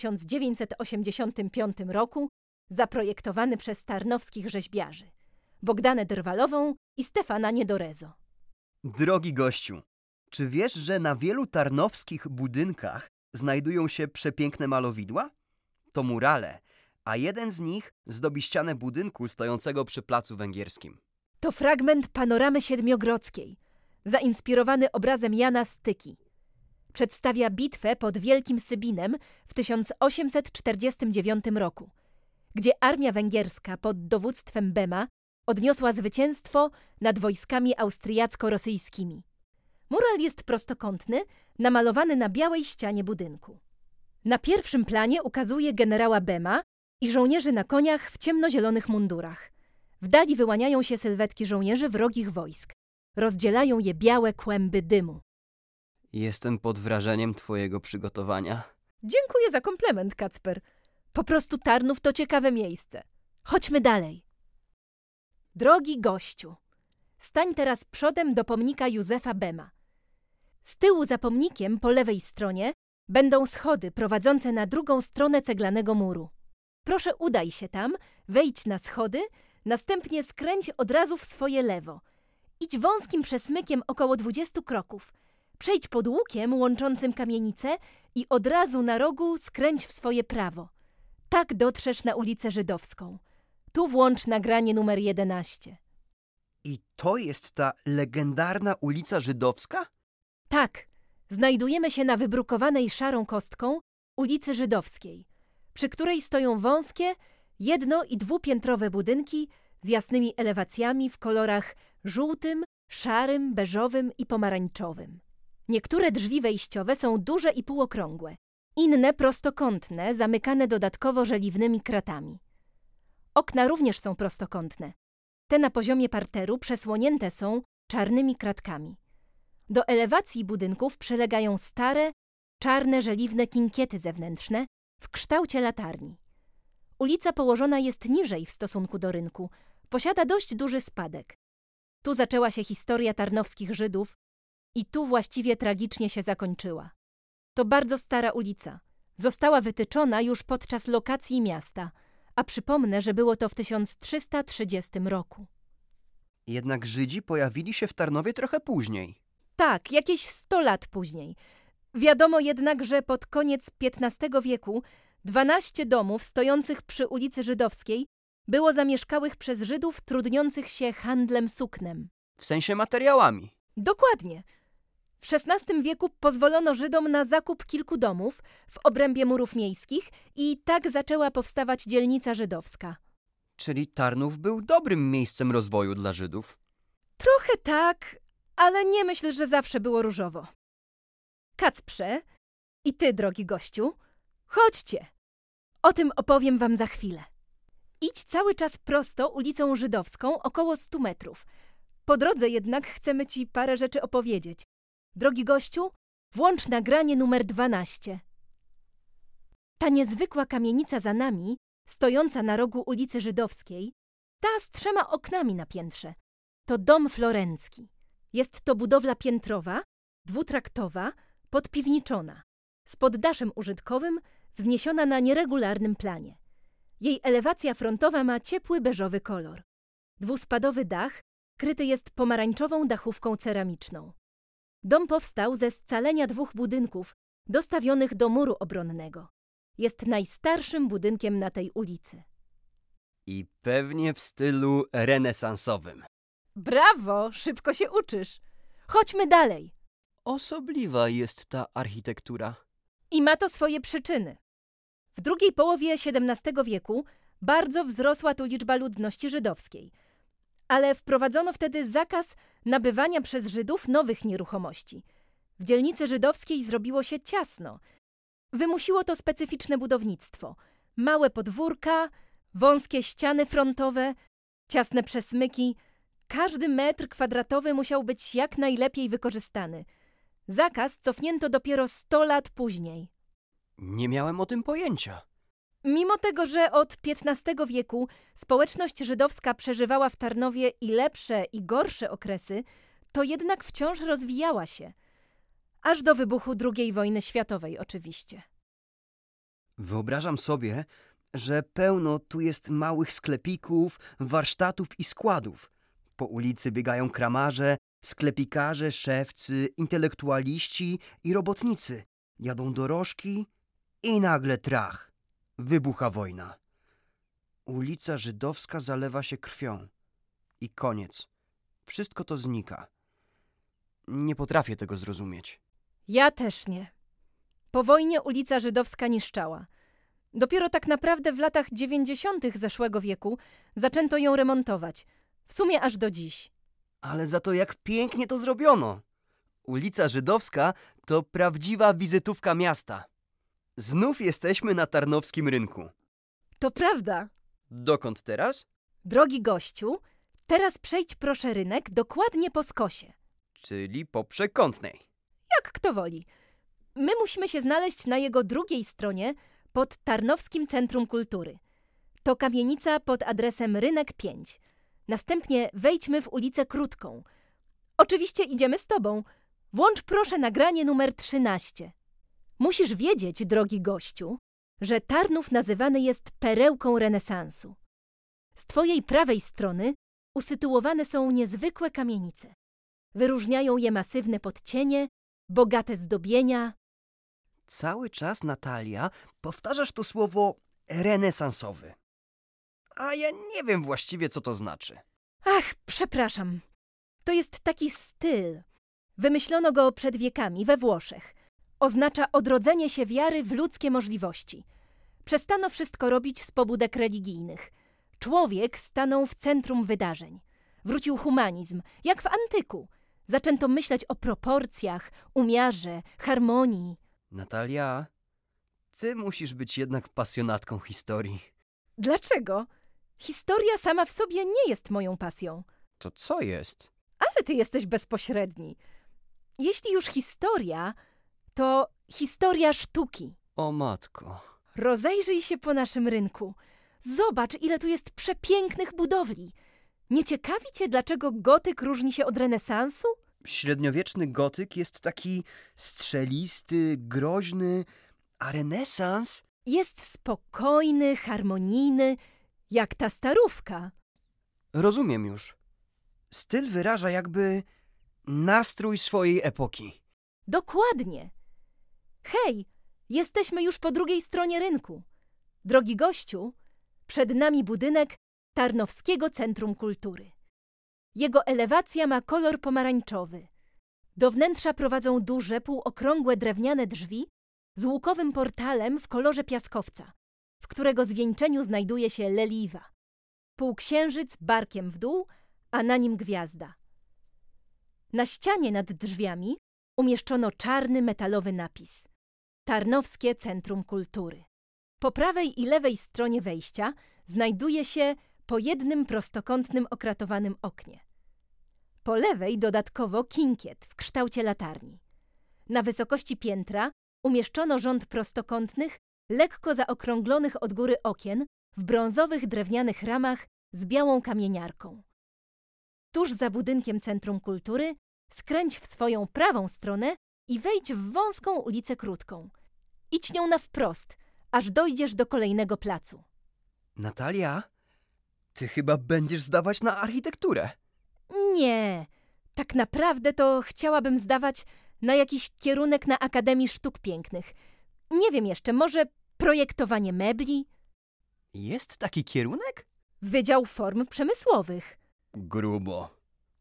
1985 roku, zaprojektowany przez tarnowskich rzeźbiarzy Bogdanę Drwalową i Stefana Niedorezo. Drogi gościu, czy wiesz, że na wielu tarnowskich budynkach znajdują się przepiękne malowidła? To murale, a jeden z nich zdobi ścianę budynku stojącego przy Placu Węgierskim. To fragment panoramy siedmiogrodzkiej, zainspirowany obrazem Jana Styki. Przedstawia bitwę pod Wielkim Sybinem w 1849 roku, gdzie armia węgierska pod dowództwem Bema odniosła zwycięstwo nad wojskami austriacko-rosyjskimi. Mural jest prostokątny, namalowany na białej ścianie budynku. Na pierwszym planie ukazuje generała Bema i żołnierzy na koniach w ciemnozielonych mundurach. W dali wyłaniają się sylwetki żołnierzy wrogich wojsk. Rozdzielają je białe kłęby dymu. Jestem pod wrażeniem twojego przygotowania. Dziękuję za komplement, Kacper. Po prostu Tarnów to ciekawe miejsce. Chodźmy dalej. Drogi gościu, stań teraz przodem do pomnika Józefa Bema. Z tyłu za pomnikiem, po lewej stronie, będą schody prowadzące na drugą stronę ceglanego muru. Proszę udaj się tam, wejdź na schody, następnie skręć od razu w swoje lewo. Idź wąskim przesmykiem około 20 kroków. Przejdź pod łukiem łączącym kamienicę i od razu na rogu skręć w swoje prawo. Tak dotrzesz na ulicę Żydowską. Tu włącz nagranie numer 11. I to jest ta legendarna ulica Żydowska? Tak, znajdujemy się na wybrukowanej szarą kostką ulicy Żydowskiej, przy której stoją wąskie, jedno- i dwupiętrowe budynki z jasnymi elewacjami w kolorach żółtym, szarym, beżowym i pomarańczowym. Niektóre drzwi wejściowe są duże i półokrągłe, inne prostokątne, zamykane dodatkowo żeliwnymi kratami. Okna również są prostokątne. Te na poziomie parteru przesłonięte są czarnymi kratkami. Do elewacji budynków przylegają stare, czarne żeliwne kinkiety zewnętrzne w kształcie latarni. Ulica położona jest niżej w stosunku do rynku. Posiada dość duży spadek. Tu zaczęła się historia tarnowskich Żydów i tu właściwie tragicznie się zakończyła. To bardzo stara ulica. Została wytyczona już podczas lokacji miasta, a przypomnę, że było to w 1330 roku. Jednak Żydzi pojawili się w Tarnowie trochę później. Tak, jakieś 100 lat później. Wiadomo jednak, że pod koniec XV wieku 12 domów stojących przy ulicy Żydowskiej było zamieszkałych przez Żydów trudniących się handlem suknem. W sensie materiałami. Dokładnie. W XVI wieku pozwolono Żydom na zakup kilku domów w obrębie murów miejskich i tak zaczęła powstawać dzielnica żydowska. Czyli Tarnów był dobrym miejscem rozwoju dla Żydów. Trochę tak, ale nie myśl, że zawsze było różowo. Kacprze i ty, drogi gościu, chodźcie. O tym opowiem wam za chwilę. Idź cały czas prosto ulicą Żydowską około 100 metrów. Po drodze jednak chcemy ci parę rzeczy opowiedzieć. Drogi gościu, włącz nagranie numer 12. Ta niezwykła kamienica za nami, stojąca na rogu ulicy Żydowskiej, ta z 3 oknami na piętrze, to dom florencki. Jest to budowla piętrowa, dwutraktowa, podpiwniczona, z poddaszem użytkowym, wzniesiona na nieregularnym planie. Jej elewacja frontowa ma ciepły beżowy kolor. Dwuspadowy dach kryty jest pomarańczową dachówką ceramiczną. Dom powstał ze scalenia 2 budynków dostawionych do muru obronnego. Jest najstarszym budynkiem na tej ulicy. I pewnie w stylu renesansowym. Brawo, szybko się uczysz. Chodźmy dalej. Osobliwa jest ta architektura. I ma to swoje przyczyny. W drugiej połowie XVII wieku bardzo wzrosła tu liczba ludności żydowskiej, ale wprowadzono wtedy zakaz nabywania przez Żydów nowych nieruchomości. W dzielnicy żydowskiej zrobiło się ciasno. Wymusiło to specyficzne budownictwo. Małe podwórka, wąskie ściany frontowe, ciasne przesmyki. Każdy metr kwadratowy musiał być jak najlepiej wykorzystany. Zakaz cofnięto dopiero 100 lat później. Nie miałem o tym pojęcia. Mimo tego, że od XV wieku społeczność żydowska przeżywała w Tarnowie i lepsze, i gorsze okresy, to jednak wciąż rozwijała się. Aż do wybuchu II wojny światowej oczywiście. Wyobrażam sobie, że pełno tu jest małych sklepików, warsztatów i składów. Po ulicy biegają kramarze, sklepikarze, szewcy, intelektualiści i robotnicy. Jadą dorożki i nagle trach. Wybucha wojna. Ulica Żydowska zalewa się krwią. I koniec. Wszystko to znika. Nie potrafię tego zrozumieć. Ja też nie. Po wojnie ulica Żydowska niszczała. Dopiero tak naprawdę w latach 90. zeszłego wieku zaczęto ją remontować. W sumie aż do dziś. Ale za to jak pięknie to zrobiono. Ulica Żydowska to prawdziwa wizytówka miasta. Znów jesteśmy na tarnowskim rynku. To prawda. Dokąd teraz? Drogi gościu, teraz przejdź proszę rynek dokładnie po skosie. Czyli po przekątnej. Jak kto woli. My musimy się znaleźć na jego drugiej stronie pod Tarnowskim Centrum Kultury. To kamienica pod adresem Rynek 5. Następnie wejdźmy w ulicę Krótką. Oczywiście idziemy z tobą. Włącz proszę nagranie numer 13. Musisz wiedzieć, drogi gościu, że Tarnów nazywany jest perełką renesansu. Z twojej prawej strony usytuowane są niezwykłe kamienice. Wyróżniają je masywne podcienie, bogate zdobienia. Cały czas, Natalia, powtarzasz to słowo renesansowy. A ja nie wiem właściwie, co to znaczy. Ach, przepraszam. To jest taki styl. Wymyślono go przed wiekami we Włoszech. Oznacza odrodzenie się wiary w ludzkie możliwości. Przestano wszystko robić z pobudek religijnych. Człowiek stanął w centrum wydarzeń. Wrócił humanizm, jak w antyku. Zaczęto myśleć o proporcjach, umiarze, harmonii. Natalia, ty musisz być jednak pasjonatką historii. Dlaczego? Historia sama w sobie nie jest moją pasją. To co jest? Ale ty jesteś bezpośredni. Jeśli już historia, to historia sztuki. O matko. Rozejrzyj się po naszym rynku. Zobacz, ile tu jest przepięknych budowli. Nie ciekawi cię, dlaczego gotyk różni się od renesansu? Średniowieczny gotyk jest taki strzelisty, groźny, a renesans... Jest spokojny, harmonijny, jak ta starówka. Rozumiem już. Styl wyraża jakby nastrój swojej epoki. Dokładnie. Hej, jesteśmy już po drugiej stronie rynku. Drogi gościu, przed nami budynek Tarnowskiego Centrum Kultury. Jego elewacja ma kolor pomarańczowy. Do wnętrza prowadzą duże, półokrągłe drewniane drzwi z łukowym portalem w kolorze piaskowca, w którego zwieńczeniu znajduje się leliwa. Półksiężyc barkiem w dół, a na nim gwiazda. Na ścianie nad drzwiami umieszczono czarny metalowy napis: Tarnowskie Centrum Kultury. Po prawej i lewej stronie wejścia znajduje się po jednym prostokątnym okratowanym oknie. Po lewej dodatkowo kinkiet w kształcie latarni. Na wysokości piętra umieszczono rząd prostokątnych, lekko zaokrąglonych od góry okien w brązowych drewnianych ramach z białą kamieniarką. Tuż za budynkiem Centrum Kultury skręć w swoją prawą stronę i wejdź w wąską ulicę krótką. Idź nią na wprost, aż dojdziesz do kolejnego placu. Natalia, ty chyba będziesz zdawać na architekturę. Nie, tak naprawdę to chciałabym zdawać na jakiś kierunek na Akademii Sztuk Pięknych. Nie wiem jeszcze, może projektowanie mebli? Jest taki kierunek? Wydział Form Przemysłowych. Grubo.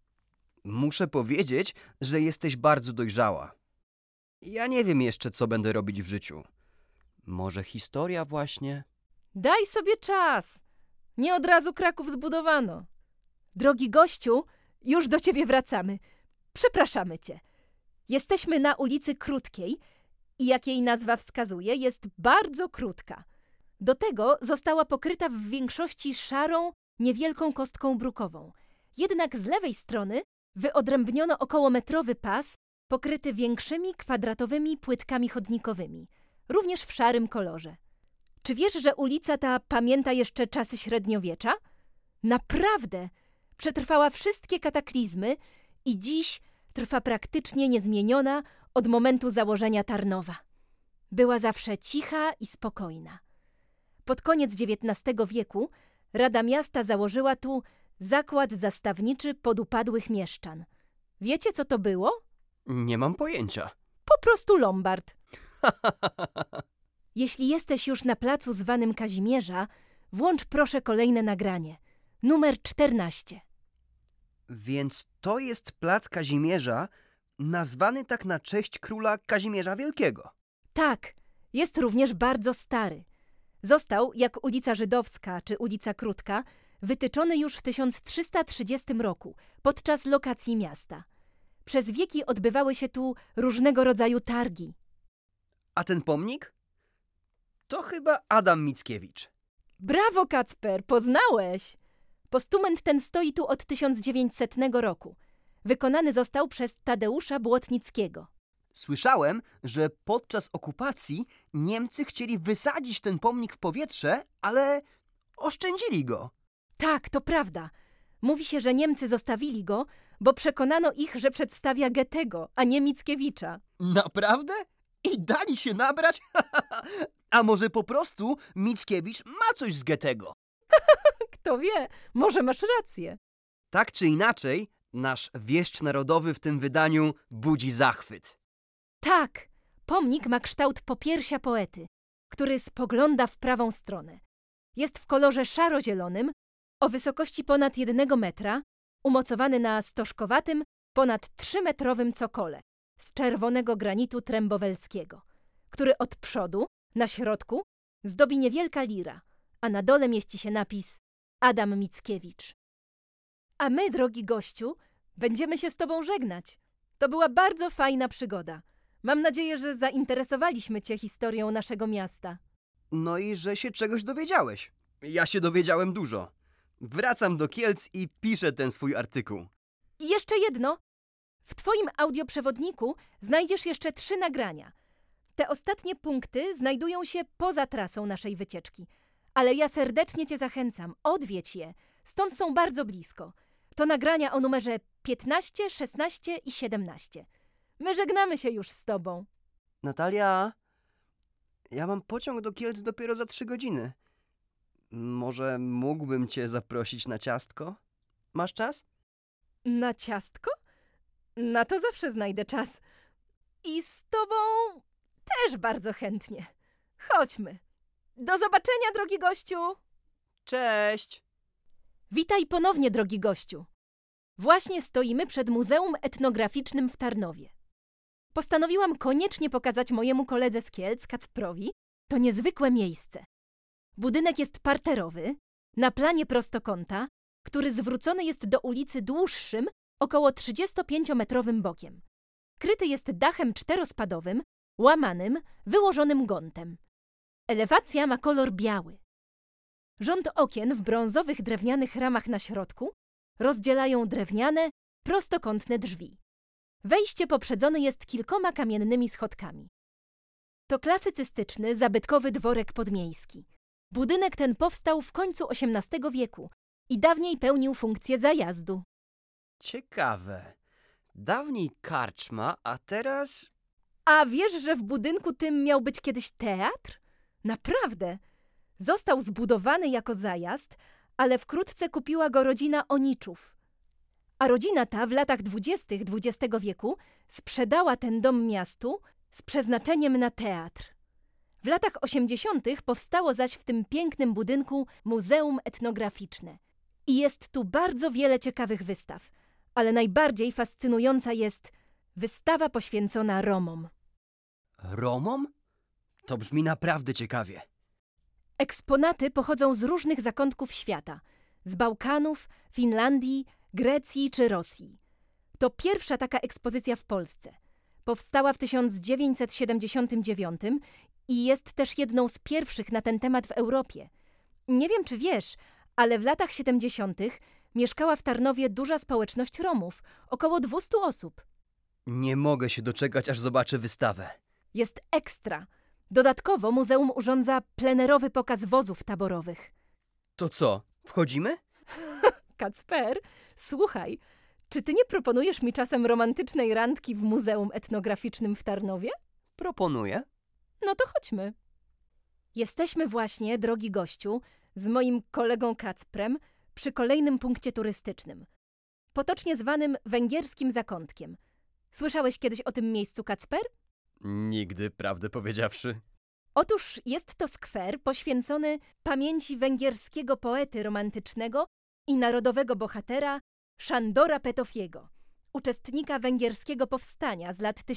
Muszę powiedzieć, że jesteś bardzo dojrzała. Ja nie wiem jeszcze, co będę robić w życiu. Może historia właśnie? Daj sobie czas. Nie od razu Kraków zbudowano. Drogi gościu, już do ciebie wracamy. Przepraszamy cię. Jesteśmy na ulicy Krótkiej i jak jej nazwa wskazuje, jest bardzo krótka. Do tego została pokryta w większości szarą, niewielką kostką brukową. Jednak z lewej strony wyodrębniono okołometrowy pas pokryty większymi kwadratowymi płytkami chodnikowymi, również w szarym kolorze. Czy wiesz, że ulica ta pamięta jeszcze czasy średniowiecza? Naprawdę! Przetrwała wszystkie kataklizmy i dziś trwa praktycznie niezmieniona od momentu założenia Tarnowa. Była zawsze cicha i spokojna. Pod koniec XIX wieku Rada Miasta założyła tu zakład zastawniczy podupadłych mieszczan. Wiecie, co to było? Nie mam pojęcia. Po prostu lombard. Jeśli jesteś już na placu zwanym Kazimierza, włącz proszę kolejne nagranie. Numer 14. Więc to jest plac Kazimierza, nazwany tak na cześć króla Kazimierza Wielkiego. Tak, jest również bardzo stary. Został, jak ulica Żydowska czy ulica Krótka, wytyczony już w 1330 roku podczas lokacji miasta. Przez wieki odbywały się tu różnego rodzaju targi. A ten pomnik? To chyba Adam Mickiewicz. Brawo, Kacper, poznałeś! Postument ten stoi tu od 1900 roku. Wykonany został przez Tadeusza Błotnickiego. Słyszałem, że podczas okupacji Niemcy chcieli wysadzić ten pomnik w powietrze, ale oszczędzili go. Tak, to prawda. Mówi się, że Niemcy zostawili go, bo przekonano ich, że przedstawia Goethego, a nie Mickiewicza. Naprawdę? I dali się nabrać? A może po prostu Mickiewicz ma coś z Goethego? Kto wie, może masz rację. Tak czy inaczej, nasz wieszcz narodowy w tym wydaniu budzi zachwyt. Tak, pomnik ma kształt popiersia poety, który spogląda w prawą stronę. Jest w kolorze szaro-zielonym, o wysokości ponad 1 metra, umocowany na stożkowatym, ponad 3-metrowym cokole z czerwonego granitu trembowelskiego, który od przodu, na środku, zdobi niewielka lira, a na dole mieści się napis Adam Mickiewicz. A my, drogi gościu, Będziemy się z tobą żegnać. To była bardzo fajna przygoda. Mam nadzieję, że zainteresowaliśmy cię historią naszego miasta. No i że się czegoś dowiedziałeś. Ja się dowiedziałem dużo. Wracam do Kielc i piszę ten swój artykuł. I jeszcze jedno. W twoim audioprzewodniku znajdziesz jeszcze 3 nagrania. Te ostatnie punkty znajdują się poza trasą naszej wycieczki. Ale ja serdecznie cię zachęcam, odwiedź je. Stąd są bardzo blisko. To nagrania o numerze 15, 16 i 17. My żegnamy się już z tobą. Natalia, ja mam pociąg do Kielc dopiero za 3 godziny. Może mógłbym cię zaprosić na ciastko? Masz czas? Na ciastko? Na to zawsze znajdę czas. I z tobą też bardzo chętnie. Chodźmy. Do zobaczenia, drogi gościu. Cześć! Witaj ponownie, drogi gościu. Właśnie stoimy przed Muzeum Etnograficznym w Tarnowie. Postanowiłam koniecznie pokazać mojemu koledze z Kielc, Kacprowi, to niezwykłe miejsce. Budynek jest parterowy, na planie prostokąta, który zwrócony jest do ulicy dłuższym, około 35-metrowym bokiem. Kryty jest dachem 4-spadowym, łamanym, wyłożonym gątem. Elewacja ma kolor biały. Rząd okien w brązowych drewnianych ramach na środku rozdzielają drewniane, prostokątne drzwi. Wejście poprzedzone jest kilkoma kamiennymi schodkami. To klasycystyczny, zabytkowy dworek podmiejski. Budynek ten powstał w końcu XVIII wieku i dawniej pełnił funkcję zajazdu. Ciekawe. Dawniej karczma, a teraz... A wiesz, że w budynku tym miał być kiedyś teatr? Naprawdę. Został zbudowany jako zajazd, ale wkrótce kupiła go rodzina Oniczów. A rodzina ta w latach 20. XX wieku sprzedała ten dom miastu z przeznaczeniem na teatr. W latach 80. powstało zaś w tym pięknym budynku Muzeum Etnograficzne. I jest tu bardzo wiele ciekawych wystaw, ale najbardziej fascynująca jest wystawa poświęcona Romom. Romom? To brzmi naprawdę ciekawie. Eksponaty pochodzą z różnych zakątków świata, z Bałkanów, Finlandii, Grecji czy Rosji. To pierwsza taka ekspozycja w Polsce. Powstała w 1979 i jest też jedną z pierwszych na ten temat w Europie. Nie wiem, czy wiesz, ale w latach 70. mieszkała w Tarnowie duża społeczność Romów, około 200 osób. Nie mogę się doczekać, aż zobaczę wystawę. Jest ekstra. Dodatkowo muzeum urządza plenerowy pokaz wozów taborowych. To co, wchodzimy? Kacper, słuchaj, czy ty nie proponujesz mi czasem romantycznej randki w Muzeum Etnograficznym w Tarnowie? Proponuję. No to chodźmy. Jesteśmy właśnie, drogi gościu, z moim kolegą Kacprem przy kolejnym punkcie turystycznym, potocznie zwanym Węgierskim Zakątkiem. Słyszałeś kiedyś o tym miejscu, Kacper? Nigdy, prawdę powiedziawszy. Otóż jest to skwer poświęcony pamięci węgierskiego poety romantycznego i narodowego bohatera Sándora Petőfiego, uczestnika węgierskiego powstania z lat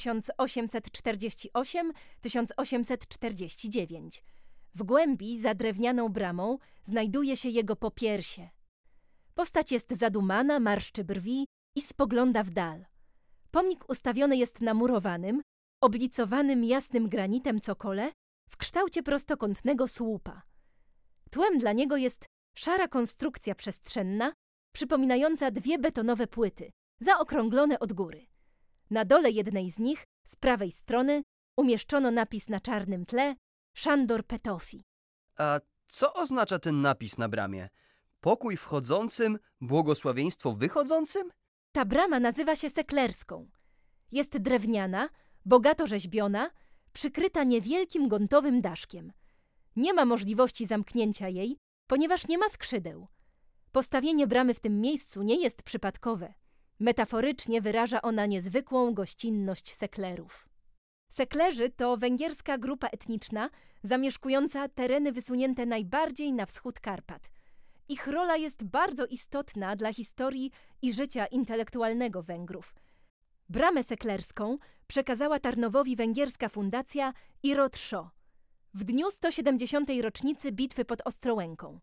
1848-1849. W głębi, za drewnianą bramą, znajduje się jego popiersie. Postać jest zadumana, marszczy brwi i spogląda w dal. Pomnik ustawiony jest na murowanym, oblicowanym jasnym granitem cokole w kształcie prostokątnego słupa. Tłem dla niego jest szara konstrukcja przestrzenna, przypominająca 2 betonowe płyty, zaokrąglone od góry. Na dole jednej z nich, z prawej strony, umieszczono napis na czarnym tle Sándor Petőfi. A co oznacza ten napis na bramie? Pokój wchodzącym, błogosławieństwo wychodzącym? Ta brama nazywa się seklerską. Jest drewniana, bogato rzeźbiona, przykryta niewielkim gątowym daszkiem. Nie ma możliwości zamknięcia jej, ponieważ nie ma skrzydeł. Postawienie bramy w tym miejscu nie jest przypadkowe. Metaforycznie wyraża ona niezwykłą gościnność seklerów. Seklerzy to węgierska grupa etniczna zamieszkująca tereny wysunięte najbardziej na wschód Karpat. Ich rola jest bardzo istotna dla historii i życia intelektualnego Węgrów. Bramę seklerską przekazała Tarnowowi węgierska fundacja Iro Trzó w dniu 170. rocznicy bitwy pod Ostrołęką.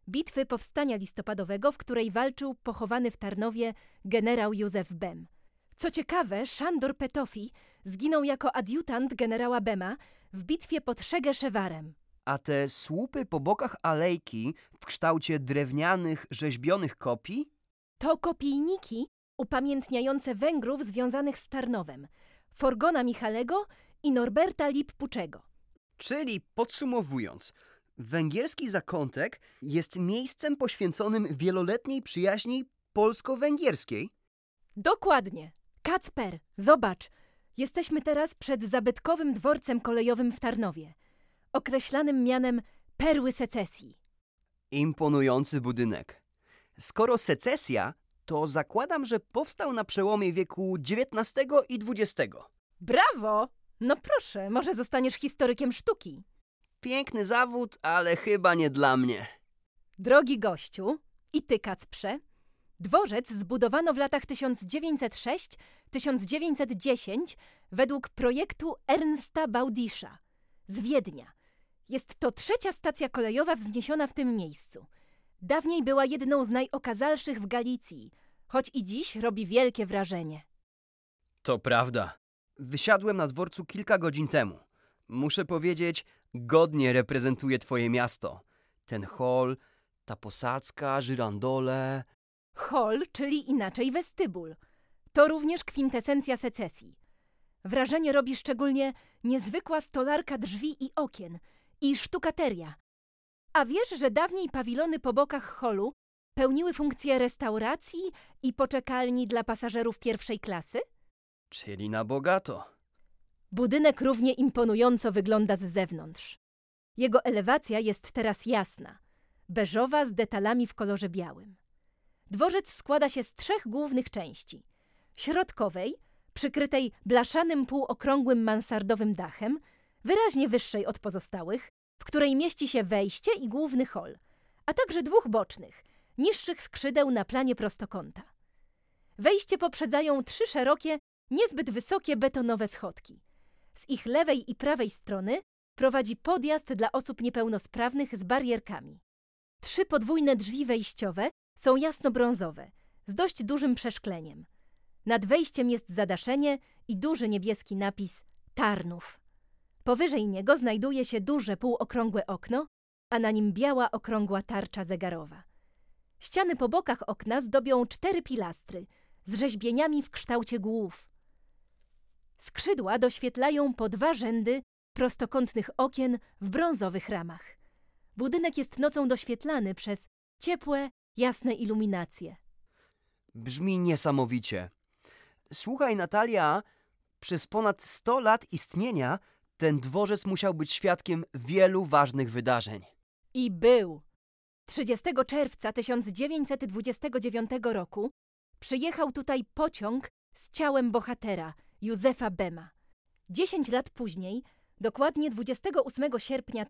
bitwy Powstania Listopadowego, w której walczył pochowany w Tarnowie generał Józef Bem. Co ciekawe, Sándor Petöfi zginął jako adiutant generała Bema w bitwie pod Szegeszewarem. A te słupy po bokach alejki w kształcie drewnianych, rzeźbionych kopii? To kopijniki upamiętniające Węgrów związanych z Tarnowem, Forgona Michalego i Norberta Lippuczego. Czyli podsumowując, węgierski zakątek jest miejscem poświęconym wieloletniej przyjaźni polsko-węgierskiej? Dokładnie. Kacper, zobacz. Jesteśmy teraz przed zabytkowym dworcem kolejowym w Tarnowie, określanym mianem Perły Secesji. Imponujący budynek. Skoro secesja, to zakładam, że powstał na przełomie wieku XIX i XX. Brawo! No proszę, może zostaniesz historykiem sztuki. Piękny zawód, ale chyba nie dla mnie. Drogi gościu, i ty, Kacprze, dworzec zbudowano w latach 1906-1910 według projektu Ernsta Baudisza z Wiednia. Jest to 3. stacja kolejowa wzniesiona w tym miejscu. Dawniej była jedną z najokazalszych w Galicji, choć i dziś robi wielkie wrażenie. To prawda. Wysiadłem na dworcu kilka godzin temu. Muszę powiedzieć, godnie reprezentuje twoje miasto. Ten hol, ta posadzka, żyrandole... Hol, czyli inaczej westybul. To również kwintesencja secesji. Wrażenie robi szczególnie niezwykła stolarka drzwi i okien i sztukateria. A wiesz, że dawniej pawilony po bokach holu pełniły funkcję restauracji i poczekalni dla pasażerów pierwszej klasy? Czyli na bogato. Budynek równie imponująco wygląda z zewnątrz. Jego elewacja jest teraz jasna, beżowa z detalami w kolorze białym. Dworzec składa się z 3 głównych części. Środkowej, przykrytej blaszanym półokrągłym mansardowym dachem, wyraźnie wyższej od pozostałych, w której mieści się wejście i główny hol, a także 2 bocznych, niższych skrzydeł na planie prostokąta. Wejście poprzedzają 3 szerokie, niezbyt wysokie betonowe schodki. Z ich lewej i prawej strony prowadzi podjazd dla osób niepełnosprawnych z barierkami. 3 podwójne drzwi wejściowe są jasnobrązowe, z dość dużym przeszkleniem. Nad wejściem jest zadaszenie i duży niebieski napis Tarnów. Powyżej niego znajduje się duże półokrągłe okno, a na nim biała okrągła tarcza zegarowa. Ściany po bokach okna zdobią 4 pilastry z rzeźbieniami w kształcie głów. Skrzydła doświetlają po 2 rzędy prostokątnych okien w brązowych ramach. Budynek jest nocą doświetlany przez ciepłe, jasne iluminacje. Brzmi niesamowicie. Słuchaj, Natalia, przez ponad 100 lat istnienia ten dworzec musiał być świadkiem wielu ważnych wydarzeń. I był. 30 czerwca 1929 roku przyjechał tutaj pociąg z ciałem bohatera, Józefa Bema. 10 lat później, dokładnie 28 sierpnia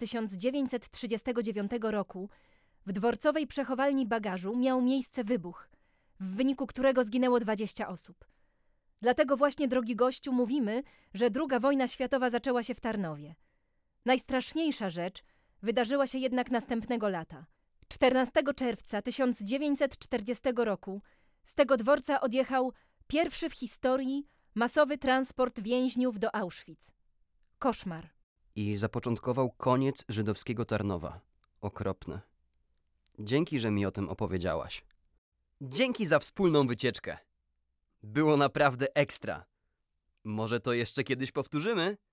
1939 roku, w dworcowej przechowalni bagażu miał miejsce wybuch, w wyniku którego zginęło 20 osób. Dlatego właśnie, drogi gościu, mówimy, że II wojna światowa zaczęła się w Tarnowie. Najstraszniejsza rzecz wydarzyła się jednak następnego lata. 14 czerwca 1940 roku z tego dworca odjechał pierwszy w historii masowy transport więźniów do Auschwitz. Koszmar. I zapoczątkował koniec żydowskiego Tarnowa. Okropne. Dzięki, że mi o tym opowiedziałaś. Dzięki za wspólną wycieczkę. Było naprawdę ekstra. Może to jeszcze kiedyś powtórzymy?